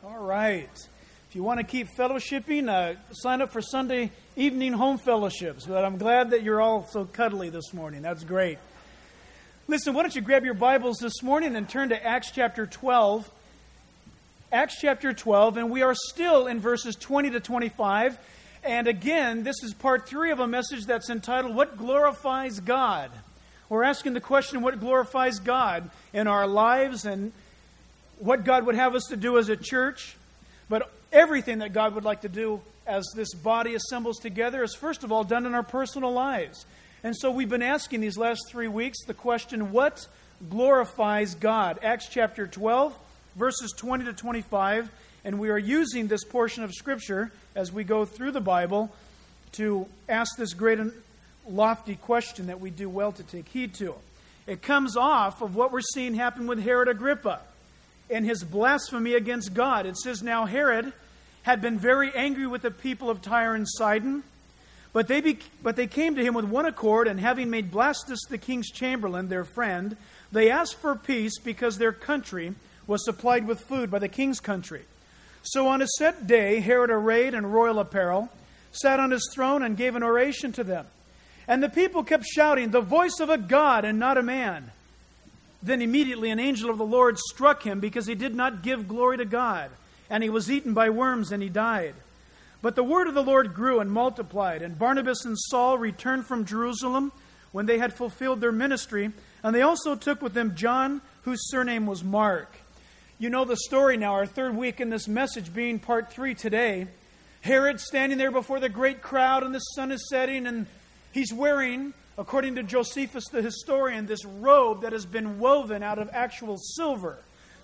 All right. If you want to keep fellowshipping, sign up for Sunday evening home fellowships. But I'm glad that you're all so cuddly this morning. That's great. Listen, why don't you grab your Bibles this morning and turn to Acts chapter 12. Acts chapter 12, and we are still in verses 20 to 25. And again, this is part 3 of a message that's entitled, What Glorifies God? We're asking the question, what glorifies God in our lives and what God would have us to do as a church. But everything that God would like to do as this body assembles together is first of all done in our personal lives. And so we've been asking these last 3 weeks the question, what glorifies God? Acts chapter 12, verses 20 to 25. And we are using this portion of Scripture as we go through the Bible to ask this great and lofty question that we do well to take heed to. It comes off of what we're seeing happen with Herod Agrippa and his blasphemy against God. It says, now Herod had been very angry with the people of Tyre and Sidon, but they came to him with one accord, and having made Blastus the king's chamberlain, their friend, they asked for peace because their country was supplied with food by the king's country. So on a set day, Herod, arrayed in royal apparel, sat on his throne and gave an oration to them. And the people kept shouting, the voice of a God and not a man. Then immediately an angel of the Lord struck him because he did not give glory to God. And he was eaten by worms and he died. But the word of the Lord grew and multiplied. And Barnabas and Saul returned from Jerusalem when they had fulfilled their ministry. And they also took with them John, whose surname was Mark. You know the story now, our third week in this message being part 3 today. Herod standing there before the great crowd and the sun is setting, and he's wearing, according to Josephus the historian, this robe that has been woven out of actual silver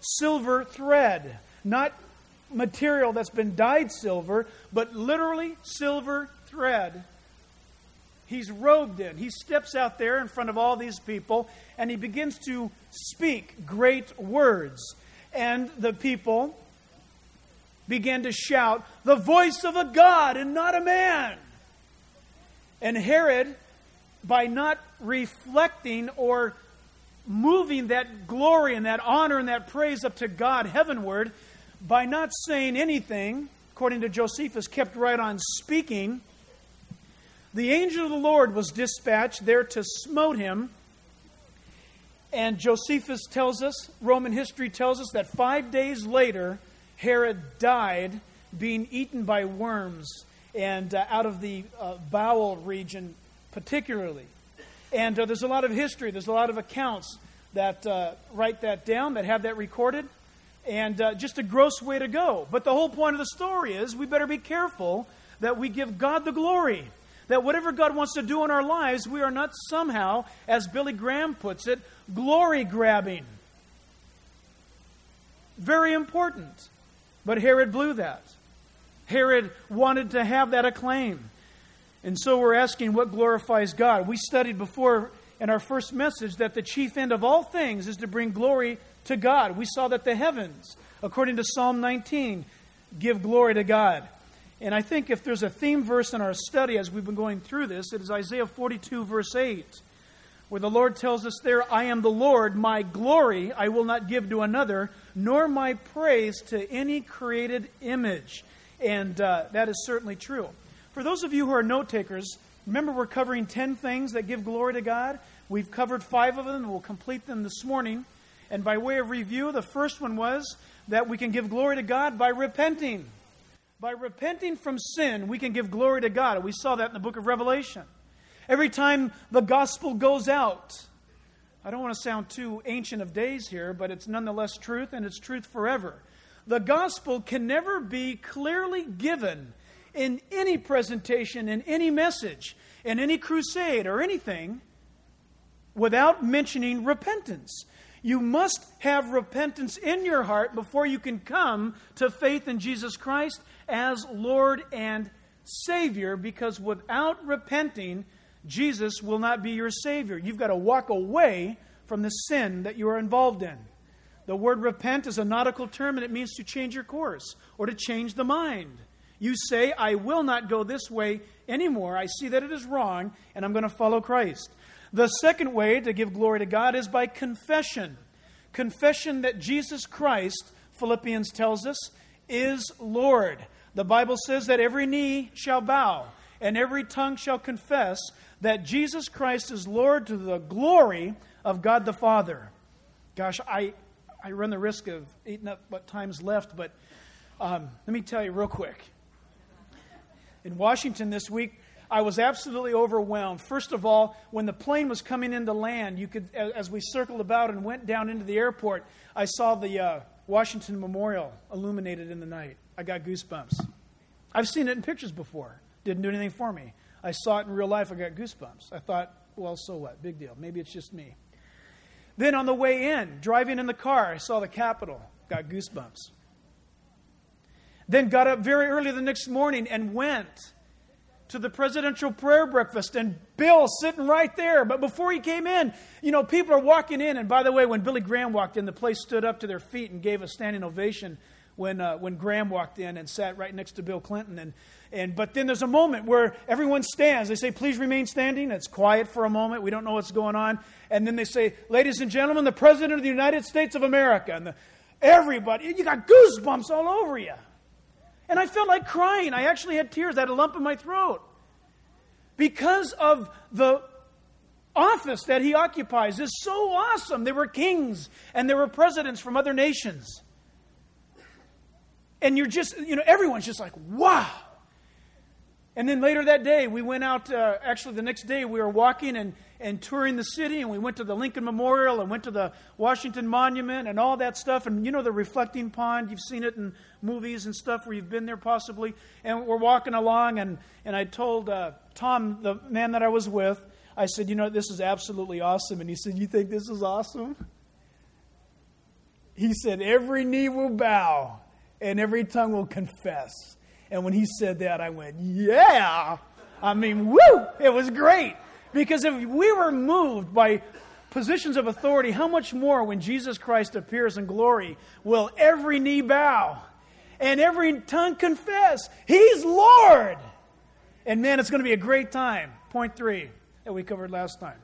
thread, not material that's been dyed silver, but literally silver thread. He's robed in. He steps out there in front of all these people, and he begins to speak great words. And the people began to shout, the voice of a God and not a man. And Herod, by not reflecting or moving that glory and that honor and that praise up to God heavenward, by not saying anything, according to Josephus, kept right on speaking, the angel of the Lord was dispatched there to smote him. And Josephus tells us, Roman history tells us, that 5 days later, Herod died, being eaten by worms, and out of the bowel region particularly. And there's a lot of history, there's a lot of accounts that write that down, that have that recorded, and just a gross way to go. But the whole point of the story is we better be careful that we give God the glory. That whatever God wants to do in our lives, we are not somehow, as Billy Graham puts it, glory grabbing. Very important. But Herod blew that. Herod wanted to have that acclaim. And so we're asking what glorifies God. We studied before in our first message that the chief end of all things is to bring glory to God. We saw that the heavens, according to Psalm 19, give glory to God. And I think if there's a theme verse in our study as we've been going through this, it is Isaiah 42, verse 8, where the Lord tells us there, I am the Lord, my glory I will not give to another, nor my praise to any created image. And that is certainly true. For those of you who are note takers, remember we're covering 10 things that give glory to God. We've covered 5 of them, and we'll complete them this morning. And by way of review, the first one was that we can give glory to God by repenting. By repenting from sin, we can give glory to God. We saw that in the book of Revelation. Every time the gospel goes out, I don't want to sound too ancient of days here, but it's nonetheless truth, and it's truth forever. The gospel can never be clearly given in any presentation, in any message, in any crusade or anything, without mentioning repentance. You must have repentance in your heart before you can come to faith in Jesus Christ as Lord and Savior, because without repenting, Jesus will not be your Savior. You've got to walk away from the sin that you are involved in. The word repent is a nautical term, and it means to change your course or to change the mind. You say, I will not go this way anymore. I see that it is wrong, and I'm going to follow Christ. The second way to give glory to God is by confession. Confession that Jesus Christ, Philippians tells us, is Lord. The Bible says that every knee shall bow and every tongue shall confess that Jesus Christ is Lord to the glory of God the Father. Gosh, I run the risk of eating up what time's left, but let me tell you real quick. In Washington this week, I was absolutely overwhelmed. First of all, when the plane was coming into land, you could, as we circled about and went down into the airport, I saw the Washington Memorial illuminated in the night. I got goosebumps. I've seen it in pictures before. Didn't do anything for me. I saw it in real life. I got goosebumps. I thought, well, so what? Big deal. Maybe it's just me. Then on the way in, driving in the car, I saw the Capitol. Got goosebumps. Then got up very early the next morning and went to the presidential prayer breakfast, and Bill sitting right there. But before he came in, people are walking in. And by the way, when Billy Graham walked in, the place stood up to their feet and gave a standing ovation when Graham walked in and sat right next to Bill Clinton. But then there's a moment where everyone stands. They say, please remain standing. It's quiet for a moment. We don't know what's going on. And then they say, ladies and gentlemen, the President of the United States of America. And everybody, you got goosebumps all over you. And I felt like crying. I actually had tears. I had a lump in my throat. Because of the office that he occupies is so awesome. There were kings and there were presidents from other nations. And you're just, everyone's just like, wow. And then later that day, we went out, actually the next day, we were walking and touring the city, and we went to the Lincoln Memorial and went to the Washington Monument and all that stuff. And the reflecting pond, you've seen it in movies and stuff where you've been there possibly. And we're walking along, and I told Tom, the man that I was with, I said, this is absolutely awesome. And he said, you think this is awesome? He said, every knee will bow and every tongue will confess. And when he said that, I went, yeah. I mean, woo! It was great. Because if we were moved by positions of authority, how much more when Jesus Christ appears in glory will every knee bow and every tongue confess He's Lord? And man, it's going to be a great time. Point 3 that we covered last time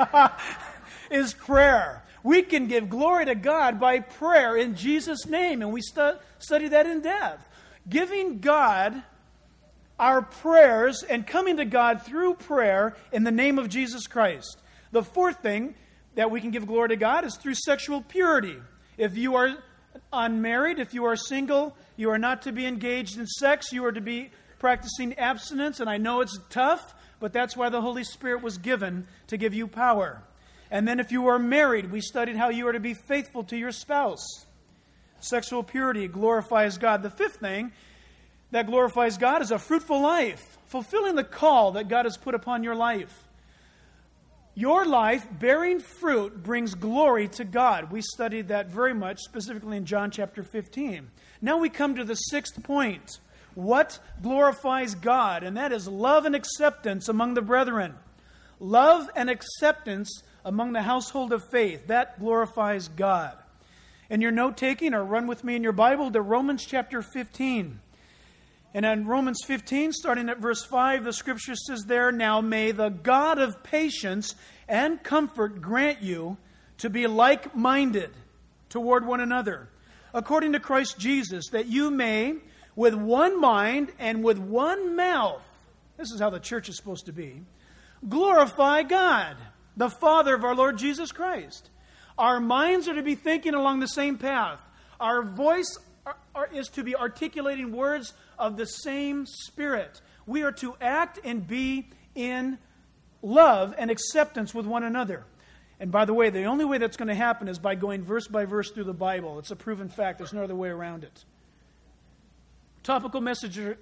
is prayer. We can give glory to God by prayer in Jesus' name, and we study that in depth. Giving God our prayers and coming to God through prayer in the name of Jesus Christ. The fourth thing that we can give glory to God is through sexual purity. If you are unmarried, if you are single, you are not to be engaged in sex. You are to be practicing abstinence. And I know it's tough, but that's why the Holy Spirit was given to give you power. And then if you are married, we studied how you are to be faithful to your spouse. Sexual purity glorifies God. The fifth thing that glorifies God is a fruitful life, fulfilling the call that God has put upon your life. Your life bearing fruit brings glory to God. We studied that very much, specifically in John chapter 15. Now we come to the sixth point. What glorifies God? And that is love and acceptance among the brethren. Love and acceptance among the household of faith. That glorifies God. In your note-taking, or run with me in your Bible to Romans chapter 15. And in Romans 15, starting at verse 5, the Scripture says there, now may the God of patience and comfort grant you to be like-minded toward one another, according to Christ Jesus, that you may, with one mind and with one mouth, this is how the church is supposed to be, glorify God, the Father of our Lord Jesus Christ. Our minds are to be thinking along the same path. Our voice is to be articulating words of the same Spirit. We are to act and be in love and acceptance with one another. And by the way, the only way that's going to happen is by going verse by verse through the Bible. It's a proven fact. There's no other way around it. Topical messages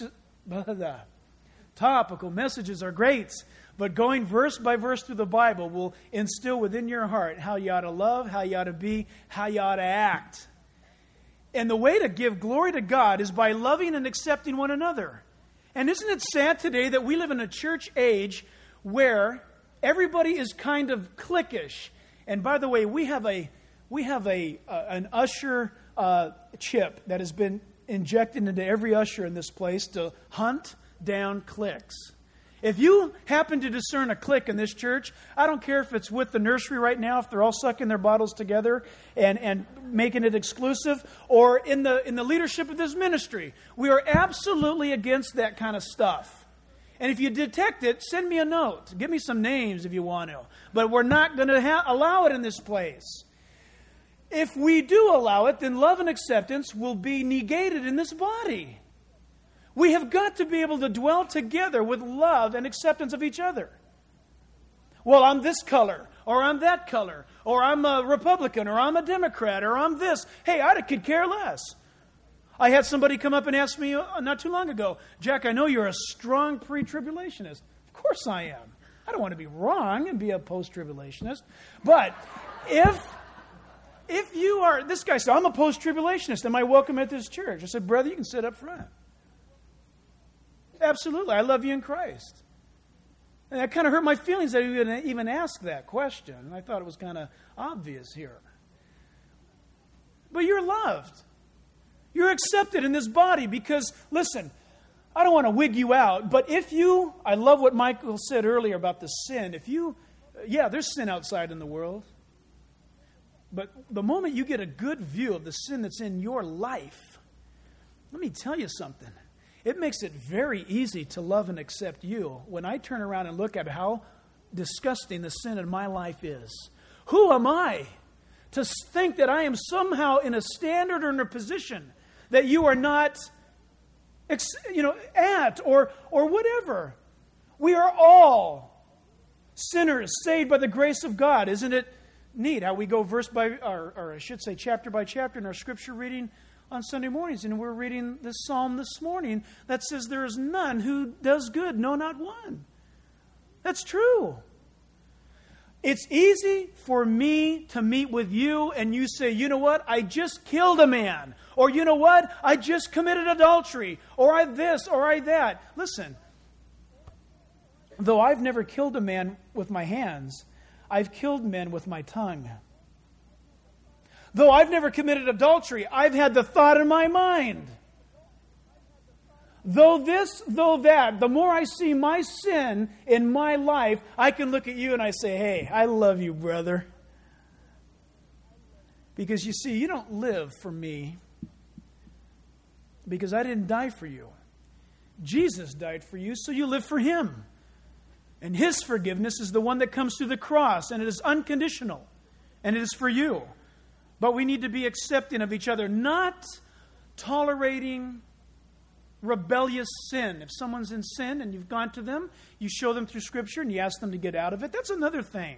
are great, but going verse by verse through the Bible will instill within your heart how you ought to love, how you ought to be, how you ought to act. And the way to give glory to God is by loving and accepting one another. And isn't it sad today that we live in a church age where everybody is kind of cliquish? And by the way, we have an usher chip that has been injected into every usher in this place to hunt down cliques. If you happen to discern a clique in this church, I don't care if it's with the nursery right now, if they're all sucking their bottles together and making it exclusive, or in the leadership of this ministry. We are absolutely against that kind of stuff. And if you detect it, send me a note. Give me some names if you want to. But we're not going to allow it in this place. If we do allow it, then love and acceptance will be negated in this body. We have got to be able to dwell together with love and acceptance of each other. Well, I'm this color, or I'm that color, or I'm a Republican, or I'm a Democrat, or I'm this. Hey, I could care less. I had somebody come up and ask me not too long ago, Jack, I know you're a strong pre-tribulationist. Of course I am. I don't want to be wrong and be a post-tribulationist. But if you are, this guy said, I'm a post-tribulationist. Am I welcome at this church? I said, brother, you can sit up front. Absolutely. I love you in Christ. And that kind of hurt my feelings that he would even ask that question. And I thought it was kind of obvious here. But you're loved. You're accepted in this body because, listen, I don't want to wig you out, but I love what Michael said earlier about the sin. There's sin outside in the world. But the moment you get a good view of the sin that's in your life, let me tell you something. It makes it very easy to love and accept you when I turn around and look at how disgusting the sin in my life is. Who am I to think that I am somehow in a standard or in a position that you are not at or whatever? We are all sinners saved by the grace of God. Isn't it neat how we go verse by, or I should say chapter by chapter in our scripture reading on Sunday mornings? And we're reading this psalm this morning that says there is none who does good, no, not one. That's true. It's easy for me to meet with you and you say, you know what, I just killed a man. Or you know what, I just committed adultery. Or I this, or I that. Listen, though I've never killed a man with my hands, I've killed men with my tongue. Though I've never committed adultery, I've had the thought in my mind. Though this, though that, the more I see my sin in my life, I can look at you and I say, hey, I love you, brother. Because you see, you don't live for me because I didn't die for you. Jesus died for you, so you live for Him. And His forgiveness is the one that comes through the cross, and it is unconditional, and it is for you. But we need to be accepting of each other, not tolerating rebellious sin. If someone's in sin and you've gone to them, you show them through Scripture and you ask them to get out of it. That's another thing.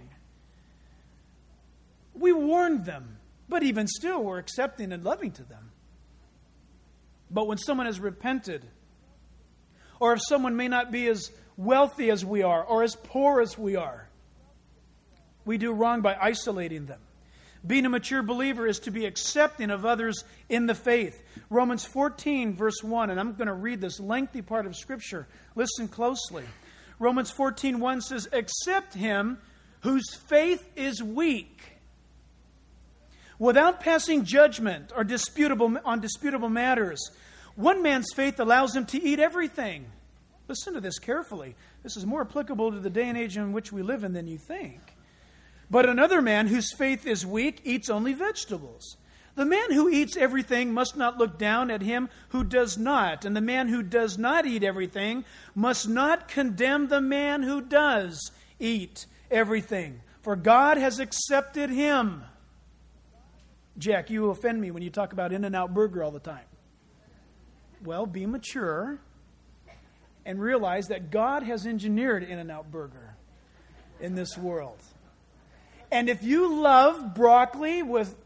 We warned them, but even still we're accepting and loving to them. But when someone has repented, or if someone may not be as wealthy as we are, or as poor as we are, we do wrong by isolating them. Being a mature believer is to be accepting of others in the faith. Romans 14, verse 1, and I'm going to read this lengthy part of Scripture. Listen closely. Romans 14:1 says, accept him whose faith is weak, without passing judgment on disputable matters. One man's faith allows him to eat everything. Listen to this carefully. This is more applicable to the day and age in which we live in than you think. But another man whose faith is weak eats only vegetables. The man who eats everything must not look down at him who does not. And the man who does not eat everything must not condemn the man who does eat everything. For God has accepted him. Jack, you offend me when you talk about In-N-Out Burger all the time. Well, be mature and realize that God has engineered In-N-Out Burger in this world. And if you love broccoli with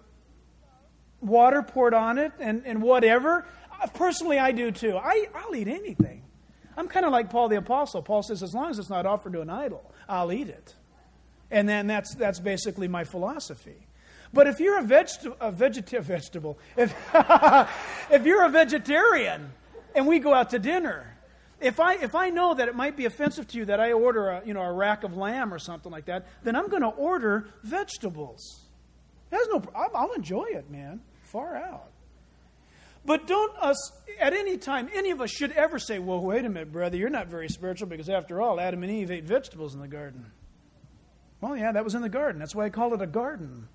water poured on it and whatever, personally I do too. I'll eat anything. I'm kind of like Paul the Apostle. Paul says, as long as it's not offered to an idol, I'll eat it. And then that's basically my philosophy. But if you're if you're a vegetarian and we go out to dinner, if I know that it might be offensive to you that I order a rack of lamb or something like that, then I'm going to order vegetables. I'll enjoy it, man. Far out. But don't us, at any time, any of us should ever say, well, wait a minute, brother, you're not very spiritual because after all, Adam and Eve ate vegetables in the garden. Well, yeah, that was in the garden. That's why I call it a garden.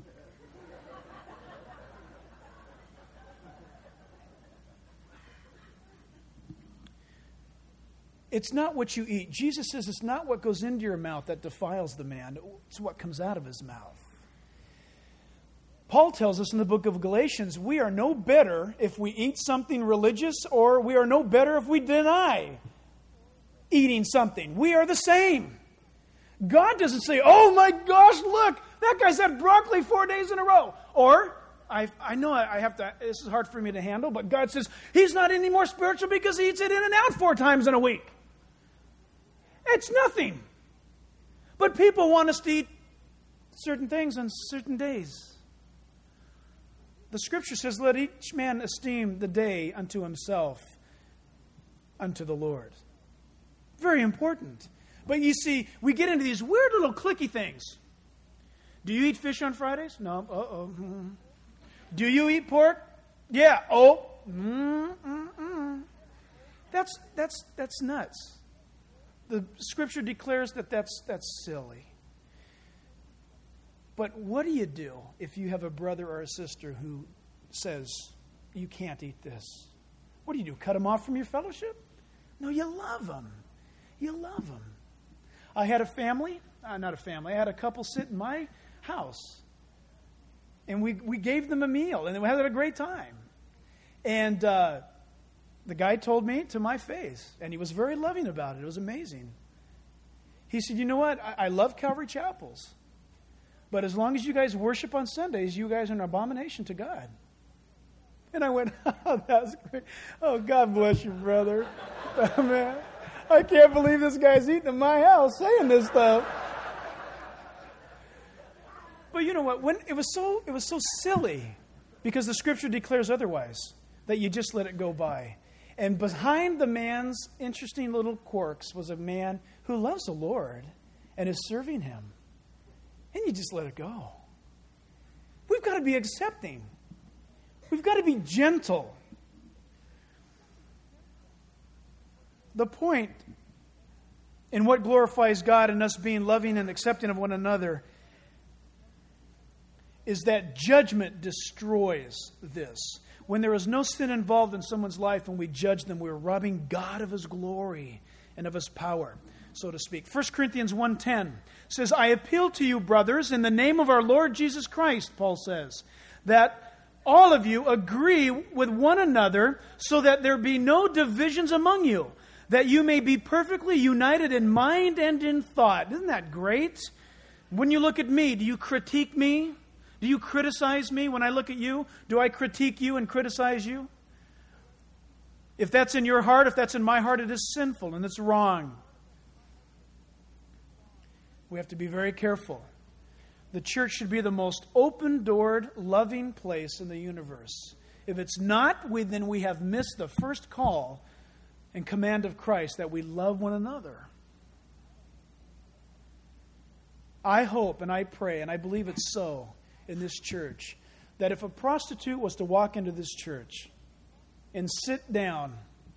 It's not what you eat. Jesus says it's not what goes into your mouth that defiles the man. It's what comes out of his mouth. Paul tells us in the book of Galatians, we are no better if we eat something religious, or we are no better if we deny eating something. We are the same. God doesn't say, oh my gosh, look, that guy's had broccoli 4 days in a row. Or, I know I have to, this is hard for me to handle, but God says, he's not any more spiritual because he eats it in and out 4 times in a week. It's nothing. But people want us to eat certain things on certain days. The Scripture says, let each man esteem the day unto himself, unto the Lord. Very important. But you see, we get into these weird little cliquey things. Do you eat fish on Fridays? No. Uh-oh. Do you eat pork? Yeah. Oh. That's nuts. The Scripture declares that that's silly. But what do you do if you have a brother or a sister who says, you can't eat this? What do? Cut them off from your fellowship? No, you love them. You love them. I had a family, I had a couple sit in my house. And we gave them a meal, and we had a great time. And the guy told me to my face, and he was very loving about it. It was amazing. He said, you know what? I love Calvary Chapels. But as long as you guys worship on Sundays, you guys are an abomination to God. And I went, oh, that's great. Oh, God bless you, brother. Oh, man, I can't believe this guy's eating in my house saying this stuff. But you know what? When it was so silly, because the Scripture declares otherwise, that you just let it go by. And behind the man's interesting little quirks was a man who loves the Lord and is serving him. And you just let it go. We've got to be accepting. We've got to be gentle. The point in what glorifies God and us being loving and accepting of one another is that judgment destroys this. When there is no sin involved in someone's life and we judge them, we're robbing God of His glory and of His power, so to speak. 1 Corinthians 1:10 says, I appeal to you, brothers, in the name of our Lord Jesus Christ, Paul says, that all of you agree with one another so that there be no divisions among you, that you may be perfectly united in mind and in thought. Isn't that great? When you look at me, do you critique me? Do you criticize me when I look at you? Do I critique you and criticize you? If that's in your heart, if that's in my heart, it is sinful and it's wrong. We have to be very careful. The church should be the most open-doored, loving place in the universe. If it's not, then we have missed the first call and command of Christ that we love one another. I hope and I pray, and I believe it's so in this church, that if a prostitute was to walk into this church and sit down,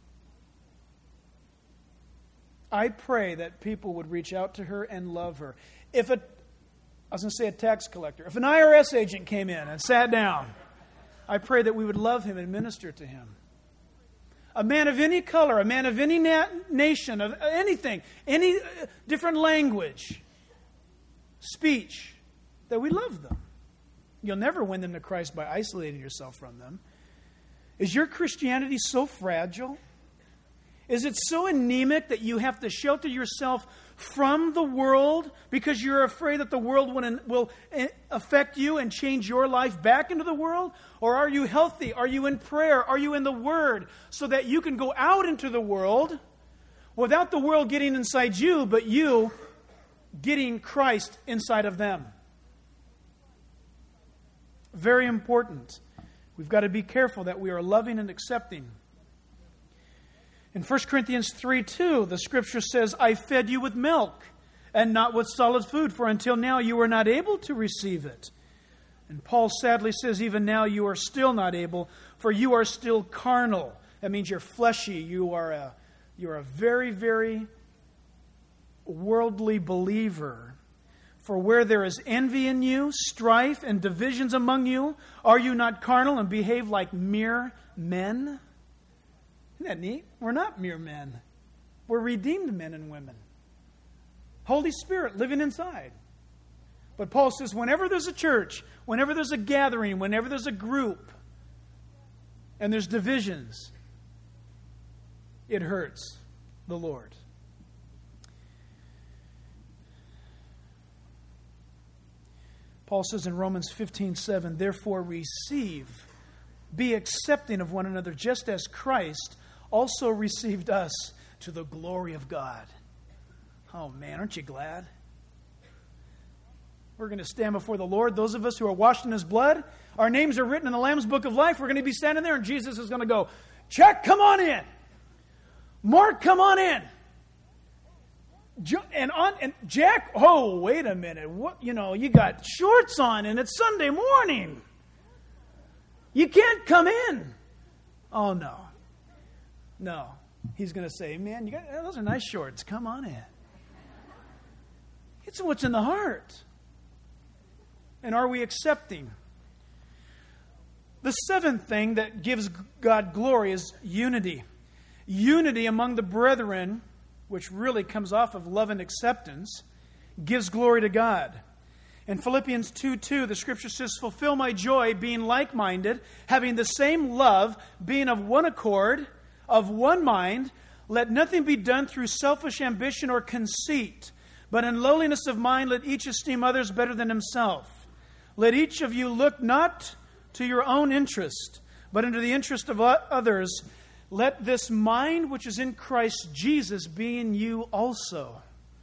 I pray that people would reach out to her and love her. If a tax collector, if an IRS agent came in and sat down, I pray that we would love him and minister to him. A man of any color, a man of any nation, of anything, any different language, speech, that we love them. You'll never win them to Christ by isolating yourself from them. Is your Christianity so fragile? Is it so anemic that you have to shelter yourself from the world because you're afraid that the world will affect you and change your life back into the world? Or are you healthy? Are you in prayer? Are you in the Word so that you can go out into the world without the world getting inside you, but you getting Christ inside of them? Very important. We've got to be careful that we are loving and accepting. In 1 Corinthians 3:2, the Scripture says, I fed you with milk and not with solid food, for until now you were not able to receive it. And Paul sadly says, even now you are still not able, for you are still carnal. That means you're fleshy. You're a very, very worldly believer. For where there is envy in you, strife and divisions among you, are you not carnal and behave like mere men? Isn't that neat? We're not mere men. We're redeemed men and women. Holy Spirit living inside. But Paul says whenever there's a church, whenever there's a gathering, whenever there's a group, and there's divisions, it hurts the Lord. Paul says in Romans 15:7, therefore receive, be accepting of one another, just as Christ also received us to the glory of God. Oh man, aren't you glad? We're going to stand before the Lord. Those of us who are washed in His blood, our names are written in the Lamb's Book of Life. We're going to be standing there and Jesus is going to go, check, come on in. Mark, come on in. And Jack, oh, wait a minute. What, you got shorts on and it's Sunday morning. You can't come in. Oh, no. No. He's going to say, man, those are nice shorts. Come on in. It's what's in the heart. And are we accepting? The seventh thing that gives God glory is unity. Unity among the brethren, which really comes off of love and acceptance, gives glory to God. In Philippians 2:2, the Scripture says, fulfill my joy, being like-minded, having the same love, being of one accord, of one mind. Let nothing be done through selfish ambition or conceit, but in lowliness of mind let each esteem others better than himself. Let each of you look not to your own interest, but into the interest of others. Let this mind which is in Christ Jesus be in you also.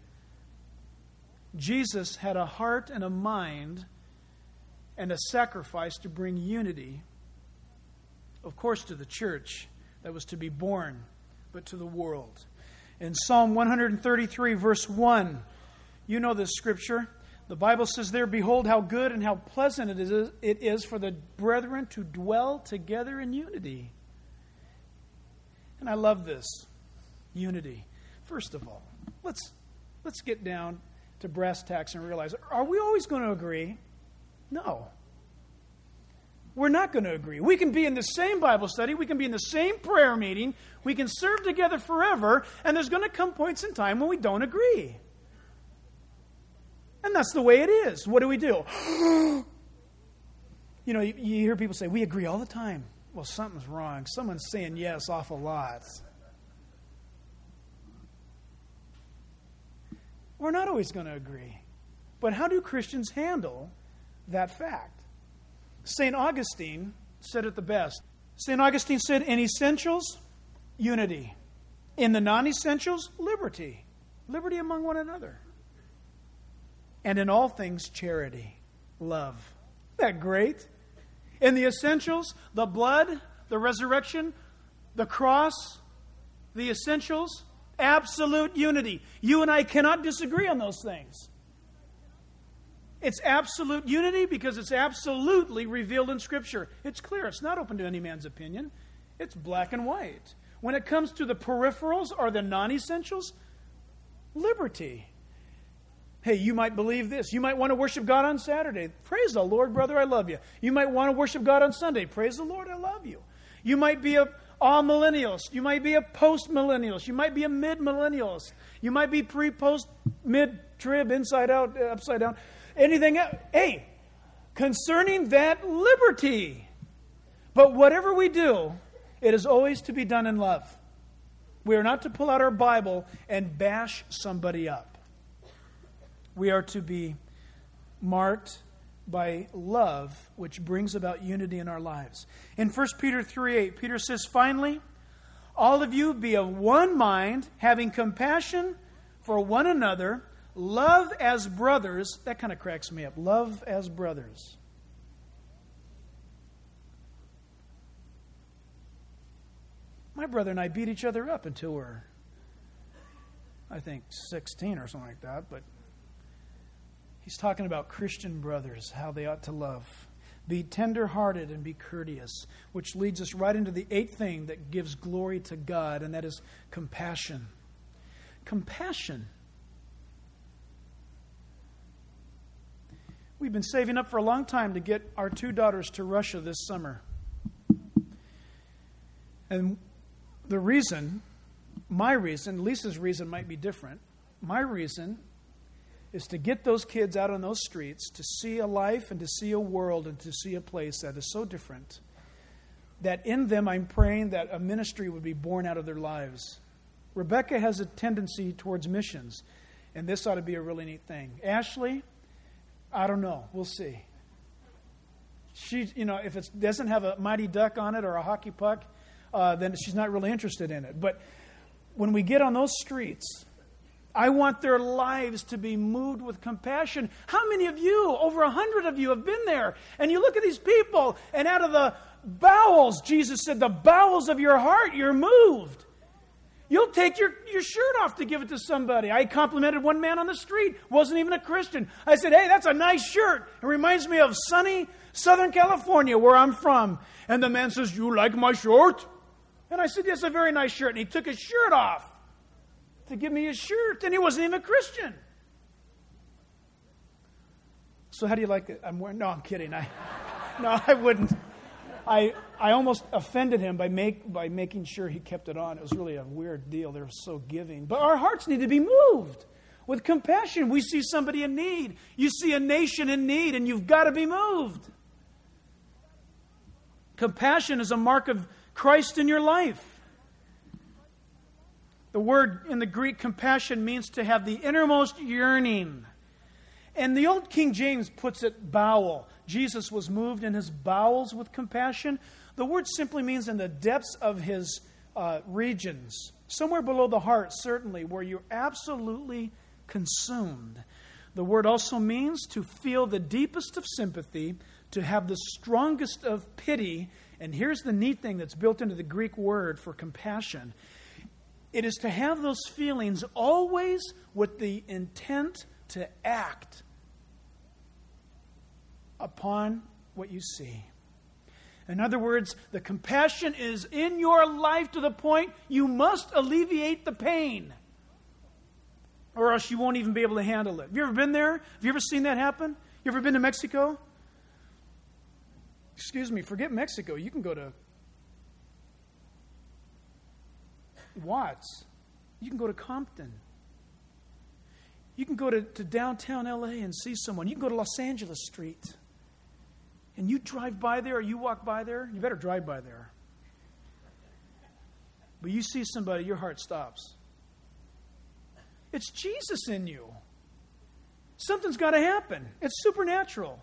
Jesus had a heart and a mind and a sacrifice to bring unity, of course, to the church that was to be born, but to the world. In Psalm 133, verse 1, you know this scripture. The Bible says there, behold how good and how pleasant it is for the brethren to dwell together in unity. And I love this, unity. First of all, let's get down to brass tacks and realize, are we always going to agree? No. We're not going to agree. We can be in the same Bible study, we can be in the same prayer meeting, we can serve together forever, and there's going to come points in time when we don't agree. And that's the way it is. What do? You hear people say, we agree all the time. Well, something's wrong. Someone's saying yes awful lots. We're not always going to agree. But how do Christians handle that fact? St. Augustine said it the best. St. Augustine said, in essentials, unity. In the non-essentials, liberty. Liberty among one another. And in all things, charity, love. Isn't that great? In the essentials, the blood, the resurrection, the cross, the essentials, absolute unity. You and I cannot disagree on those things. It's absolute unity because it's absolutely revealed in Scripture. It's clear. It's not open to any man's opinion. It's black and white. When it comes to the peripherals or the non-essentials, liberty. Hey, you might believe this. You might want to worship God on Saturday. Praise the Lord, brother, I love you. You might want to worship God on Sunday. Praise the Lord, I love you. You might be a all-millennialist. You might be a post-millennialist. You might be a mid-millennialist. You might be pre-post, mid-trib, inside out, upside down. Anything else. Hey, concerning that, liberty. But whatever we do, it is always to be done in love. We are not to pull out our Bible and bash somebody up. We are to be marked by love, which brings about unity in our lives. In 1 Peter 3:8, Peter says, finally, all of you be of one mind, having compassion for one another, love as brothers. That kind of cracks me up. Love as brothers. My brother and I beat each other up until we're, I think, 16 or something like that, but he's talking about Christian brothers, how they ought to love. Be tender-hearted and be courteous, which leads us right into the 8th thing that gives glory to God, and that is compassion. Compassion. We've been saving up for a long time to get our 2 daughters to Russia this summer. And the reason, my reason, Lisa's reason might be different. My reason is to get those kids out on those streets, to see a life and to see a world and to see a place that is so different, that in them I'm praying that a ministry would be born out of their lives. Rebecca has a tendency towards missions, and this ought to be a really neat thing. Ashley, I don't know. We'll see. She, if it doesn't have a mighty duck on it or a hockey puck, then she's not really interested in it. But when we get on those streets, I want their lives to be moved with compassion. How many of you, over 100 of you, have been there? And you look at these people, and out of the bowels, Jesus said, the bowels of your heart, you're moved. You'll take your shirt off to give it to somebody. I complimented one man on the street, wasn't even a Christian. I said, hey, that's a nice shirt. It reminds me of sunny Southern California, where I'm from. And the man says, you like my shirt? And I said, yes, a very nice shirt. And he took his shirt off to give me his shirt, and he wasn't even a Christian. So how do you like it? No, I'm kidding. No, I wouldn't. I almost offended him by making sure he kept it on. It was really a weird deal. They were so giving. But our hearts need to be moved with compassion. We see somebody in need. You see a nation in need, and you've got to be moved. Compassion is a mark of Christ in your life. The word in the Greek, compassion, means to have the innermost yearning. And the old King James puts it bowel. Jesus was moved in his bowels with compassion. The word simply means in the depths of his regions. Somewhere below the heart, certainly, where you're absolutely consumed. The word also means to feel the deepest of sympathy, to have the strongest of pity. And here's the neat thing that's built into the Greek word for compassion. It is to have those feelings always with the intent to act upon what you see. In other words, the compassion is in your life to the point you must alleviate the pain, or else you won't even be able to handle it. Have you ever been there? Have you ever seen that happen? You ever been to Mexico? Excuse me, forget Mexico. You can go to Watts. You can go to Compton. You can go to downtown LA and see someone. You can go to Los Angeles Street. And you drive by there or you walk by there. You better drive by there. But you see somebody, your heart stops. It's Jesus in you. Something's got to happen. It's supernatural.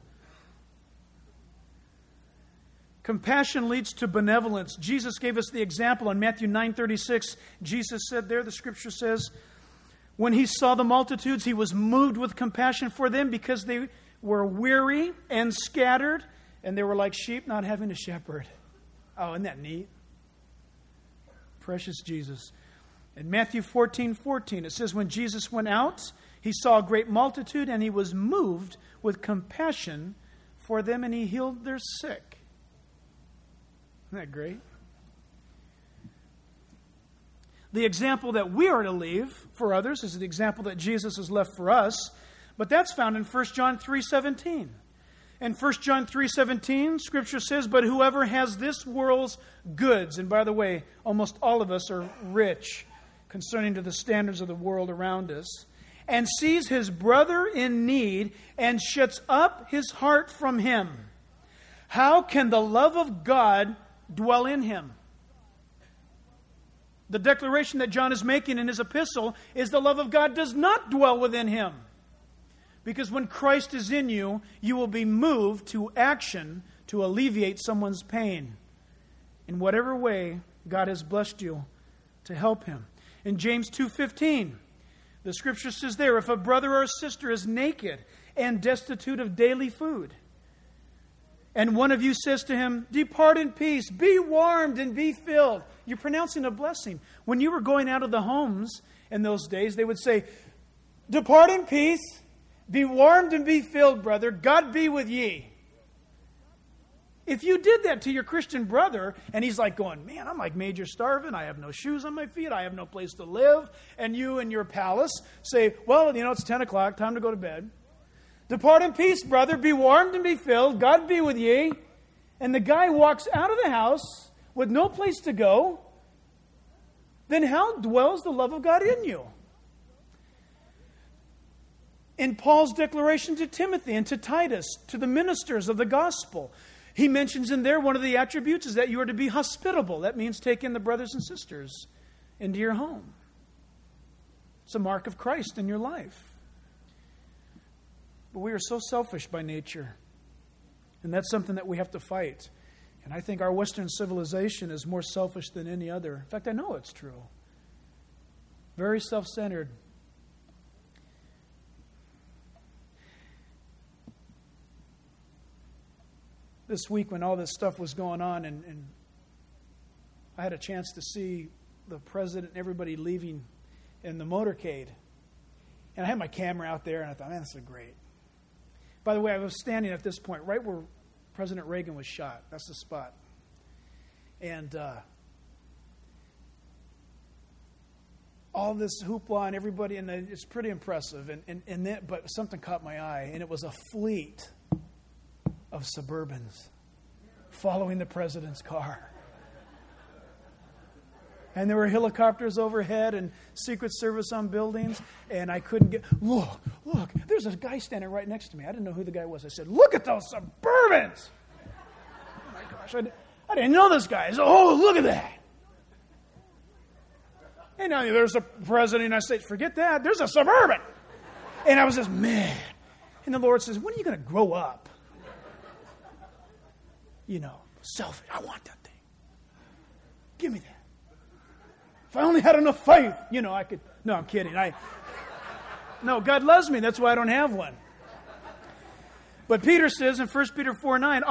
Compassion leads to benevolence. Jesus gave us the example in Matthew 9:36. Jesus said there, the scripture says, when he saw the multitudes, he was moved with compassion for them because they were weary and scattered, and they were like sheep not having a shepherd. Oh, isn't that neat? Precious Jesus. In Matthew 14:14, it says, when Jesus went out, he saw a great multitude, and he was moved with compassion for them, and he healed their sick. Isn't that great? The example that we are to leave for others is the example that Jesus has left for us, but that's found in 1 John 3:17. In 1 John 3:17, Scripture says, but whoever has this world's goods, and by the way, almost all of us are rich concerning to the standards of the world around us, and sees his brother in need and shuts up his heart from him, how can the love of God dwell in him? The declaration that John is making in his epistle is the love of God does not dwell within him. Because when Christ is in you, you will be moved to action to alleviate someone's pain. In whatever way God has blessed you to help him. In James 2:15, the scripture says there, if a brother or a sister is naked and destitute of daily food, and one of you says to him, depart in peace, be warmed and be filled. You're pronouncing a blessing. When you were going out of the homes in those days, they would say, depart in peace, be warmed and be filled, brother. God be with ye. If you did that to your Christian brother, and he's like going, man, I'm like Major starving, I have no shoes on my feet, I have no place to live, and you in your palace say, well, it's 10 o'clock, time to go to bed. Depart in peace, brother, be warmed and be filled, God be with ye. And the guy walks out of the house with no place to go, then how dwells the love of God in you? In Paul's declaration to Timothy and to Titus, to the ministers of the gospel, he mentions in there one of the attributes is that you are to be hospitable. That means take in the brothers and sisters into your home. It's a mark of Christ in your life. But we are so selfish by nature. And that's something that we have to fight. And I think our Western civilization is more selfish than any other. In fact, I know it's true. Very self-centered. This week when all this stuff was going on and I had a chance to see the president and everybody leaving in the motorcade. And I had my camera out there and I thought, man, this is great. By the way, I was standing at this point right where President Reagan was shot. That's the spot. And all this hoopla and everybody, and it's pretty impressive. And then, but something caught my eye, and it was a fleet of Suburbans following the president's car. And there were helicopters overhead and Secret Service on buildings, and I couldn't get, look, there's a guy standing right next to me. I didn't know who the guy was. I said, look at those Suburbans. Oh my gosh, I didn't know this guy. I said, oh, look at that. And now there's a president of the United States. Forget that. There's a Suburban. And I was just mad. And the Lord says, when are you going to grow up? Selfish. I want that thing. Give me that. If I only had enough faith, I could. No, I'm kidding. No, God loves me. That's why I don't have one. But Peter says in 1 Peter 4:9,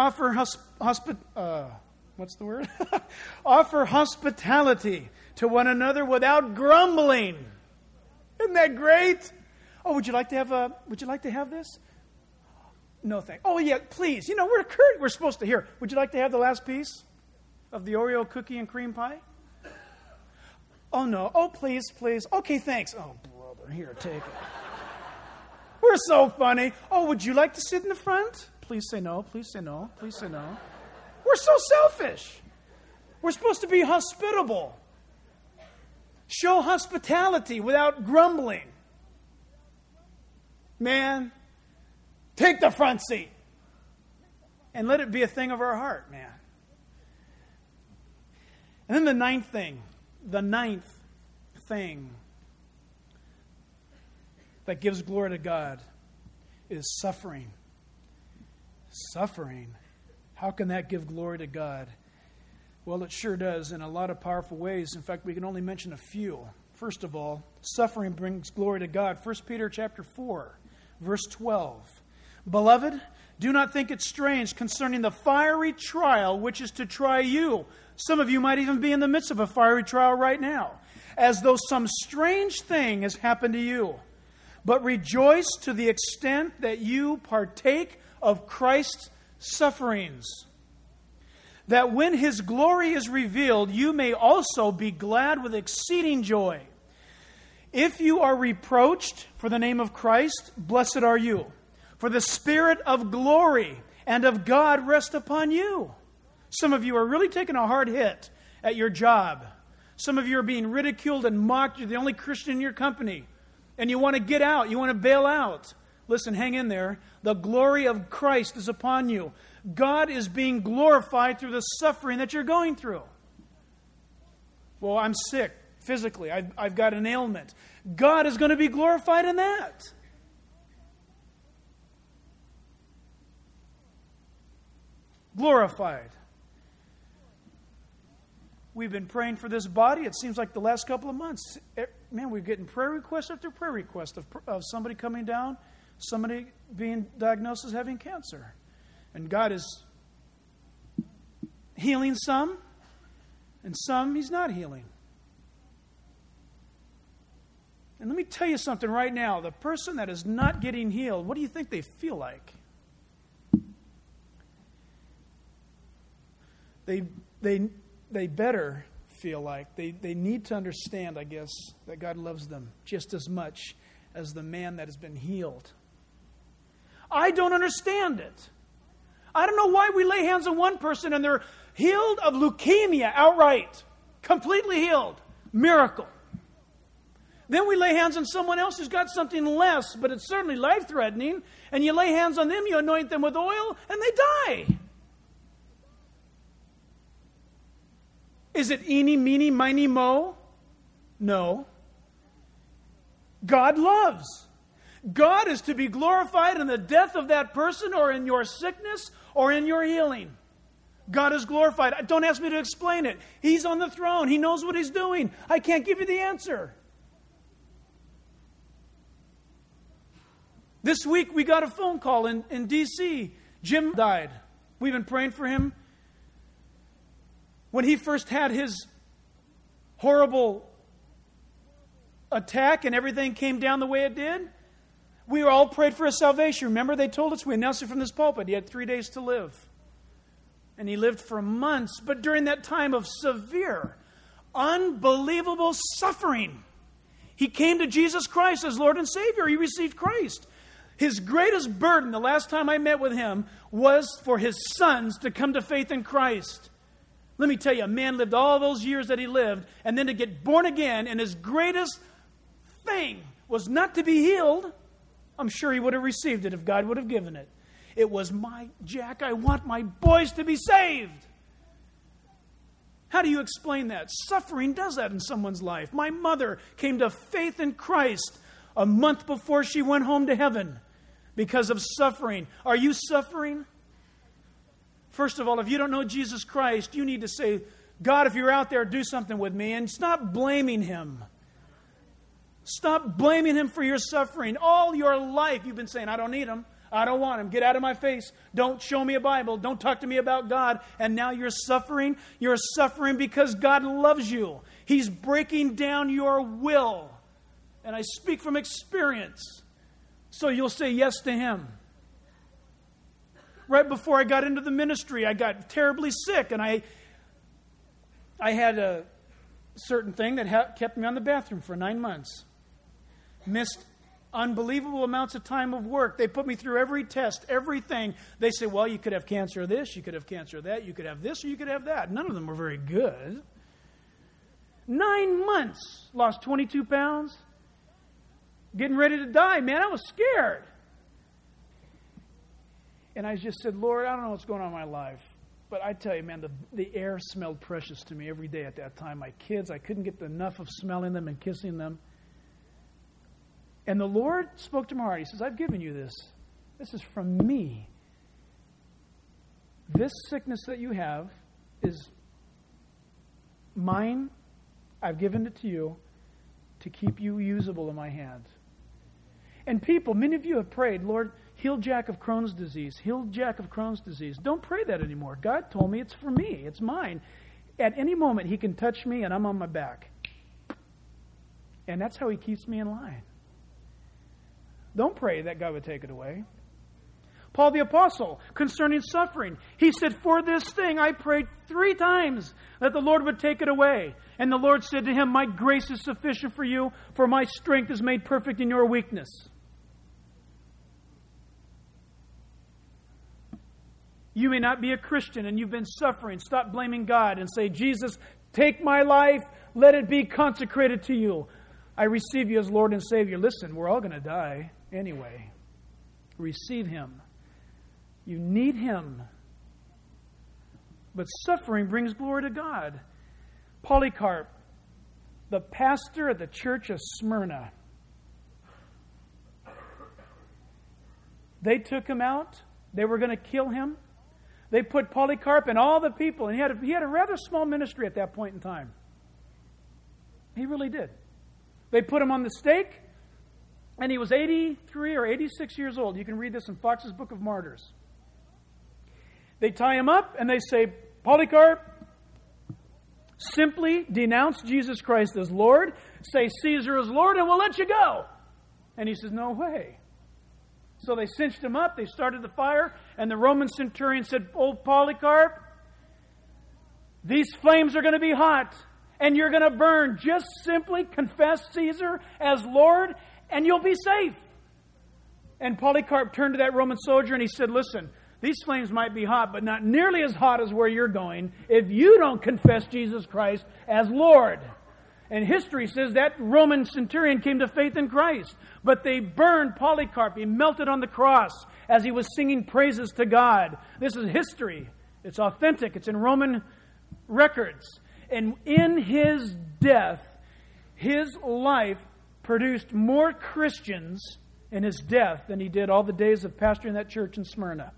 offer hospitality to one another without grumbling. Isn't that great? Oh, would you like to have this? No, thanks. Oh, yeah, please. We're supposed to hear. Would you like to have the last piece of the Oreo cookie and cream pie? Oh, no. Oh, please. Okay, thanks. Oh, brother, here, take it. We're so funny. Oh, would you like to sit in the front? Please say no. Please say no. Please say no. We're so selfish. We're supposed to be hospitable. Show hospitality without grumbling. Man, take the front seat. And let it be a thing of our heart, man. And then the ninth thing that gives glory to God is suffering. Suffering. How can that give glory to God? Well, it sure does in a lot of powerful ways. In fact, we can only mention a few. First of all, suffering brings glory to God. 1 Peter chapter 4, verse 12. Beloved, do not think it strange concerning the fiery trial which is to try you. Some of you might even be in the midst of a fiery trial right now, as though some strange thing has happened to you. But rejoice to the extent that you partake of Christ's sufferings, that when His glory is revealed, you may also be glad with exceeding joy. If you are reproached for the name of Christ, blessed are you. For the Spirit of glory and of God rest upon you. Some of you are really taking a hard hit at your job. Some of you are being ridiculed and mocked. You're the only Christian in your company. And you want to get out. You want to bail out. Listen, hang in there. The glory of Christ is upon you. God is being glorified through the suffering that you're going through. Well, I'm sick physically. I've got an ailment. God is going to be glorified in that. Glorified. We've been praying for this body. It seems like the last couple of months, man, we're getting prayer request after prayer request of somebody coming down, somebody being diagnosed as having cancer. And God is healing some, and some He's not healing. And let me tell you something right now. The person that is not getting healed, what do you think they feel like? they better feel like, they need to understand, I guess, that God loves them just as much as the man that has been healed. I don't understand it. I don't know why we lay hands on one person and they're healed of leukemia outright. Completely healed. Miracle. Then we lay hands on someone else who's got something less, but it's certainly life-threatening, and you lay hands on them, you anoint them with oil, and they die. Is it eeny, meeny, miny, mo? No. God loves. God is to be glorified in the death of that person, or in your sickness, or in your healing. God is glorified. Don't ask me to explain it. He's on the throne. He knows what He's doing. I can't give you the answer. This week we got a phone call in D.C. Jim died. We've been praying for him. When he first had his horrible attack and everything came down the way it did, we were all prayed for his salvation. Remember, they told us, we announced it from this pulpit, he had 3 days to live. And he lived for months. But during that time of severe, unbelievable suffering, he came to Jesus Christ as Lord and Savior. He received Christ. His greatest burden, the last time I met with him, was for his sons to come to faith in Christ. Let me tell you, a man lived all those years that he lived, and then to get born again, and his greatest thing was not to be healed. I'm sure he would have received it if God would have given it. It was, Jack, I want my boys to be saved. How do you explain that? Suffering does that in someone's life. My mother came to faith in Christ a month before she went home to heaven because of suffering. Are you suffering? First of all, if you don't know Jesus Christ, you need to say, God, if you're out there, do something with me, and stop blaming Him. Stop blaming Him for your suffering. All your life you've been saying, I don't need Him. I don't want Him. Get out of my face. Don't show me a Bible. Don't talk to me about God. And now you're suffering. You're suffering because God loves you. He's breaking down your will. And I speak from experience. So you'll say yes to Him. Right before I got into the ministry, I got terribly sick. And I had a certain thing that kept me on the bathroom for 9 months. Missed unbelievable amounts of time of work. They put me through every test, everything. They say, well, you could have cancer of this, you could have cancer of that, you could have this, or you could have that. None of them were very good. 9 months, lost 22 pounds, getting ready to die. Man, I was scared. And I just said, Lord, I don't know what's going on in my life. But I tell you, man, the air smelled precious to me every day at that time. My kids, I couldn't get enough of smelling them and kissing them. And the Lord spoke to my heart. He says, I've given you this. This is from me. This sickness that you have is mine. I've given it to you to keep you usable in my hand. And people, many of you have prayed, Lord, heal Jack of Crohn's disease. Heal Jack of Crohn's disease. Don't pray that anymore. God told me it's for me. It's mine. At any moment, He can touch me and I'm on my back. And that's how He keeps me in line. Don't pray that God would take it away. Paul the Apostle, concerning suffering, he said, for this thing I prayed 3 times that the Lord would take it away. And the Lord said to him, my grace is sufficient for you, for my strength is made perfect in your weakness. You may not be a Christian and you've been suffering. Stop blaming God and say, Jesus, take my life. Let it be consecrated to you. I receive you as Lord and Savior. Listen, we're all going to die anyway. Receive Him. You need Him. But suffering brings glory to God. Polycarp, the pastor of the church of Smyrna, they took him out. They were going to kill him. They put Polycarp and all the people, and he had a rather small ministry at that point in time. He really did. They put him on the stake, and he was 83 or 86 years old. You can read this in Fox's Book of Martyrs. They tie him up, and they say, Polycarp, simply denounce Jesus Christ as Lord, say Caesar is Lord, and we'll let you go. And he says, no way. So they cinched him up, they started the fire, and the Roman centurion said, oh, Polycarp, These flames are going to be hot, and you're going to burn. Just simply confess Caesar as Lord, and you'll be safe. And Polycarp turned to that Roman soldier and he said, listen, these flames might be hot, but not nearly as hot as where you're going if you don't confess Jesus Christ as Lord. And history says that Roman centurion came to faith in Christ. But they burned Polycarp. He melted on the cross as he was singing praises to God. This is history. It's authentic. It's in Roman records. And in his death, his life produced more Christians in his death than he did all the days of pastoring that church in Smyrna.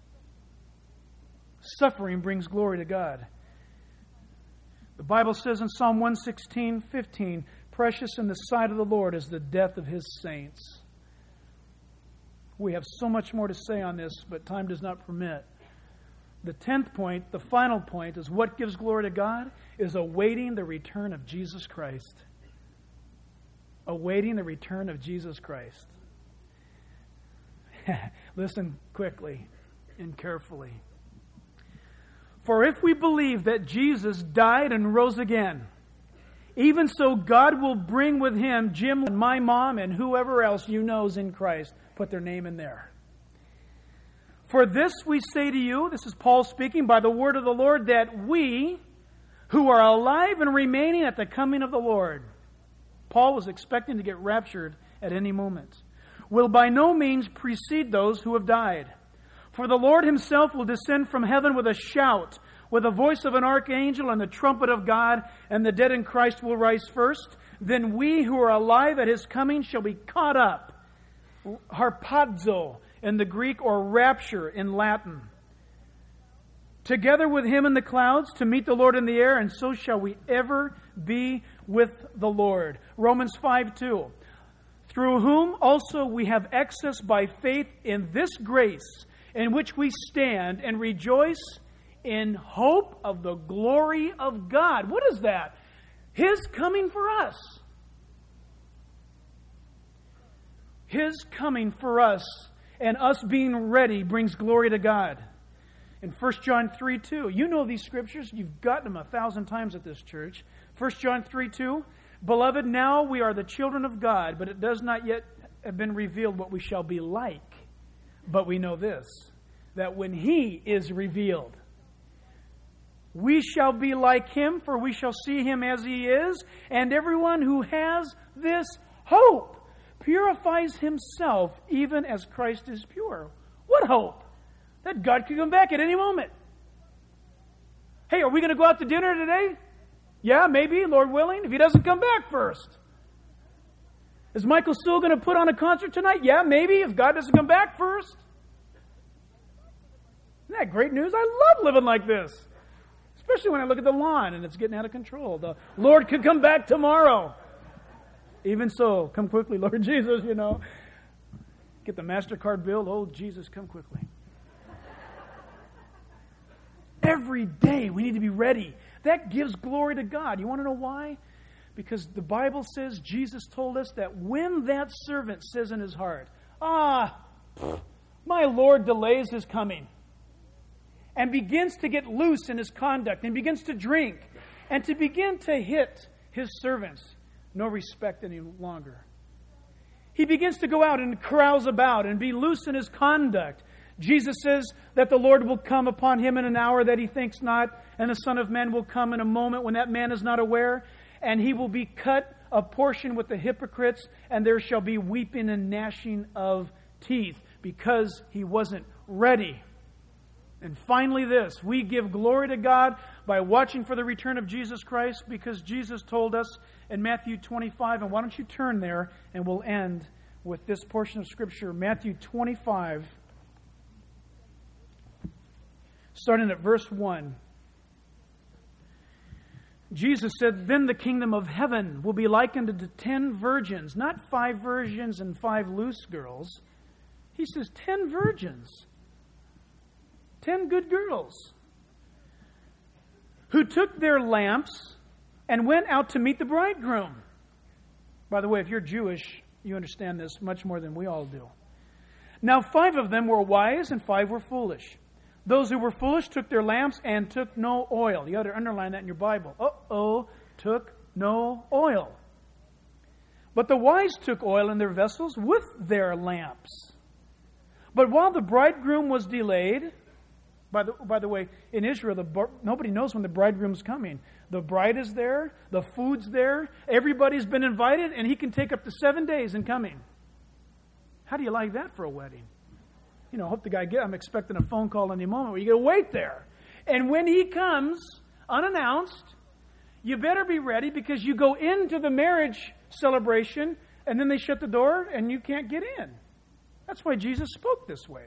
Suffering brings glory to God. The Bible says in Psalm 116:15, precious in the sight of the Lord is the death of His saints. We have so much more to say on this, but time does not permit. The 10th point, the final point, is what gives glory to God is awaiting the return of Jesus Christ. Awaiting the return of Jesus Christ. Listen quickly and carefully. For if we believe that Jesus died and rose again, even so God will bring with Him Jim and my mom and whoever else you know is in Christ. Put their name in there. For this we say to you, this is Paul speaking, by the word of the Lord, that we who are alive and remaining at the coming of the Lord. Paul was expecting to get raptured at any moment. Will by no means precede those who have died. For the Lord Himself will descend from heaven with a shout, with the voice of an archangel and the trumpet of God, and the dead in Christ will rise first. Then we who are alive at His coming shall be caught up. Harpazo in the Greek, or rapture in Latin. Together with Him in the clouds to meet the Lord in the air, and so shall we ever be with the Lord. Romans 5:2. Through whom also we have access by faith in this grace, in which we stand and rejoice in hope of the glory of God. What is that? His coming for us. His coming for us and us being ready brings glory to God. In 1 John 3:2, you know these scriptures. You've gotten them 1,000 times at this church. 1 John 3:2, Beloved, now we are the children of God, but it does not yet have been revealed what we shall be like. But we know this, that when He is revealed, we shall be like Him, for we shall see Him as He is. And everyone who has this hope purifies himself even as Christ is pure. What hope? That God could come back at any moment. Hey, are we going to go out to dinner today? Yeah, maybe, Lord willing, if He doesn't come back first. Is Michael still going to put on a concert tonight? Yeah, maybe, if God doesn't come back first. Isn't that great news? I love living like this. Especially when I look at the lawn and it's getting out of control. The Lord could come back tomorrow. Even so, come quickly, Lord Jesus, you know. Get the MasterCard bill. Oh, Jesus, come quickly. Every day we need to be ready. That gives glory to God. You want to know why? Because the Bible says, Jesus told us that when that servant says in his heart, my Lord delays His coming, and begins to get loose in his conduct, and begins to drink, and to begin to hit his servants, no respect any longer. He begins to go out and carouse about and be loose in his conduct. Jesus says that the Lord will come upon him in an hour that he thinks not, and the Son of Man will come in a moment when that man is not aware, and he will be cut a portion with the hypocrites, and there shall be weeping and gnashing of teeth, because he wasn't ready. And finally this, we give glory to God by watching for the return of Jesus Christ, because Jesus told us in Matthew 25, and why don't you turn there, and we'll end with this portion of Scripture, Matthew 25, starting at verse 1. Jesus said, Then the kingdom of heaven will be likened to 10 virgins, not 5 virgins and 5 loose girls. He says 10 virgins. 10 good girls who took their lamps and went out to meet the bridegroom. By the way, if you're Jewish, you understand this much more than we all do. Now 5 of them were wise and 5 were foolish. Those who were foolish took their lamps and took no oil. You ought to underline that in your Bible. Took no oil. But the wise took oil in their vessels with their lamps. But while the bridegroom was delayed, by the way, in Israel, nobody knows when the bridegroom's coming. The bride is there, the food's there, everybody's been invited, and he can take up to 7 days in coming. How do you like that for a wedding? I hope the guy I'm expecting a phone call any moment where you got to wait there. And when he comes, unannounced, you better be ready because you go into the marriage celebration and then they shut the door and you can't get in. That's why Jesus spoke this way.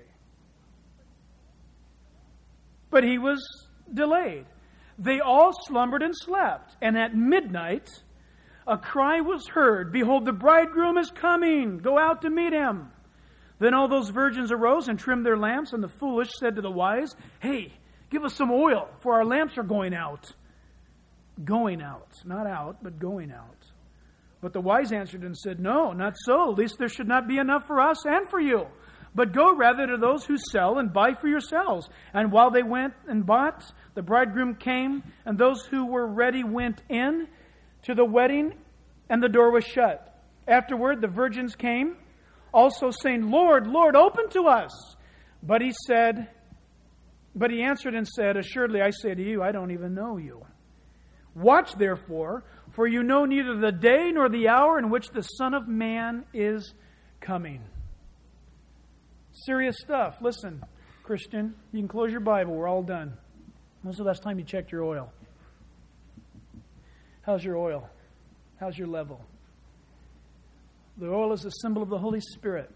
But he was delayed. They all slumbered and slept. And at midnight, a cry was heard, "Behold, the bridegroom is coming. Go out to meet him." Then all those virgins arose and trimmed their lamps, and the foolish said to the wise, "Hey, give us some oil, for our lamps are going out." Going out. Not out, but going out. But the wise answered and said, "No, not so. At least there should not be enough for us and for you. But go rather to those who sell and buy for yourselves." And while they went and bought, the bridegroom came, and those who were ready went in to the wedding, and the door was shut. Afterward, the virgins came, also saying, "Lord, Lord, open to us." But he answered and said, "Assuredly, I say to you, I don't even know you. Watch therefore, for you know neither the day nor the hour in which the Son of Man is coming." Serious stuff. Listen, Christian, you can close your Bible. We're all done. When's the last time you checked your oil? How's your oil? How's your level? The oil is a symbol of the Holy Spirit.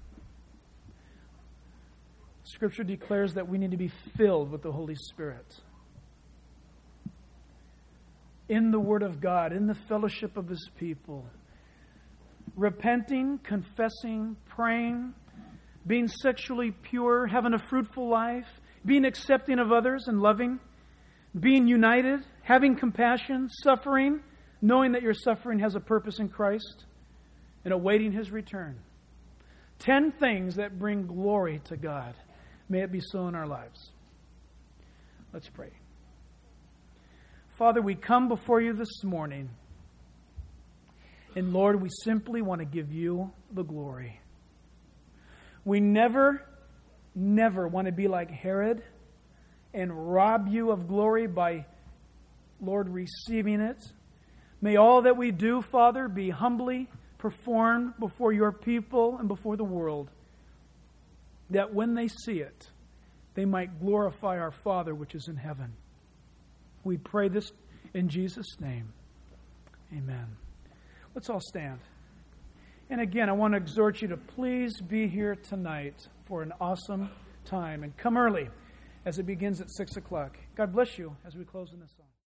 Scripture declares that we need to be filled with the Holy Spirit. In the Word of God, in the fellowship of His people. Repenting, confessing, praying, being sexually pure, having a fruitful life, being accepting of others and loving, being united, having compassion, suffering, knowing that your suffering has a purpose in Christ, and awaiting His return. 10 things that bring glory to God. May it be so in our lives. Let's pray. Father, we come before you this morning, and Lord, we simply want to give you the glory. We never want to be like Herod and rob you of glory by, Lord, receiving it. May all that we do, Father, be humbly performed before your people and before the world, that when they see it, they might glorify our Father which is in heaven. We pray this in Jesus' name. Amen. Let's all stand. And again, I want to exhort you to please be here tonight for an awesome time. And come early as it begins at 6 o'clock. God bless you as we close in this song.